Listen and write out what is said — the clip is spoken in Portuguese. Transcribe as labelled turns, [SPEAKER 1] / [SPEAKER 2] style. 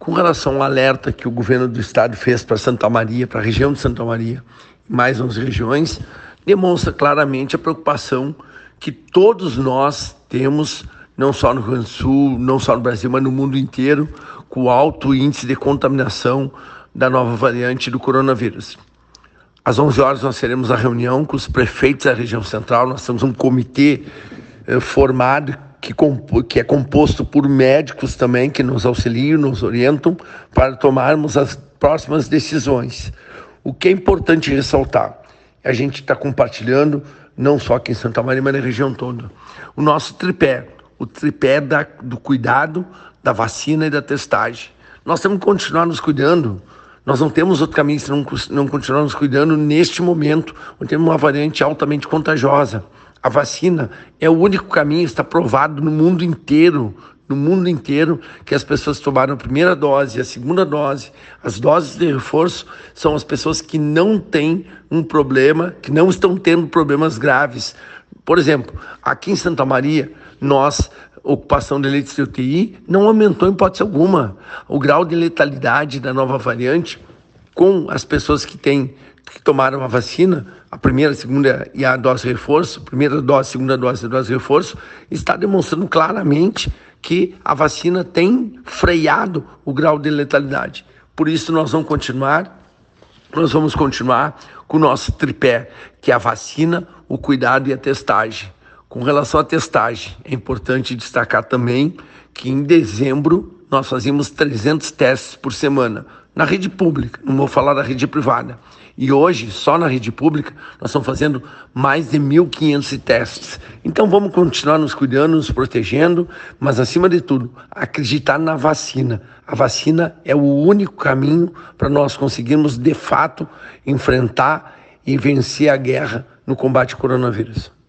[SPEAKER 1] Com relação ao alerta que o governo do estado fez para Santa Maria, para a região de Santa Maria, mais 11 regiões, demonstra claramente a preocupação que todos nós temos, não só no Rio Grande do Sul, não só no Brasil, mas no mundo inteiro, com o alto índice de contaminação da nova variante do coronavírus. Às 11 horas nós teremos a reunião com os prefeitos da região central. Nós temos um comitê formado que é composto por médicos também, que nos auxiliam, nos orientam para tomarmos as próximas decisões. O que é importante ressaltar, a gente está compartilhando, não só aqui em Santa Maria, mas na região toda, o nosso tripé, o tripé do cuidado, da vacina e da testagem. Nós temos que continuar nos cuidando. Nós não temos outro caminho se não continuar nos cuidando neste momento, onde temos uma variante altamente contagiosa. A vacina é o único caminho, está provado no mundo inteiro, que as pessoas tomaram a primeira dose e a segunda dose. As doses de reforço são as pessoas que não têm um problema, que não estão tendo problemas graves. Por exemplo, aqui em Santa Maria, ocupação de leitos de UTI não aumentou em hipótese alguma. O grau de letalidade da nova variante com as pessoas que tomaram a vacina, a primeira, a segunda e a dose de reforço, primeira dose, segunda dose e dose de reforço, está demonstrando claramente que a vacina tem freado o grau de letalidade. Por isso nós vamos continuar com o nosso tripé, que é a vacina, o cuidado e a testagem. Com relação à testagem, é importante destacar também que em dezembro nós fazíamos 300 testes por semana na rede pública, não vou falar da rede privada. E hoje, só na rede pública, nós estamos fazendo mais de 1.500 testes. Então vamos continuar nos cuidando, nos protegendo, mas acima de tudo, acreditar na vacina. A vacina é o único caminho para nós conseguirmos, de fato, enfrentar e vencer a guerra no combate ao coronavírus.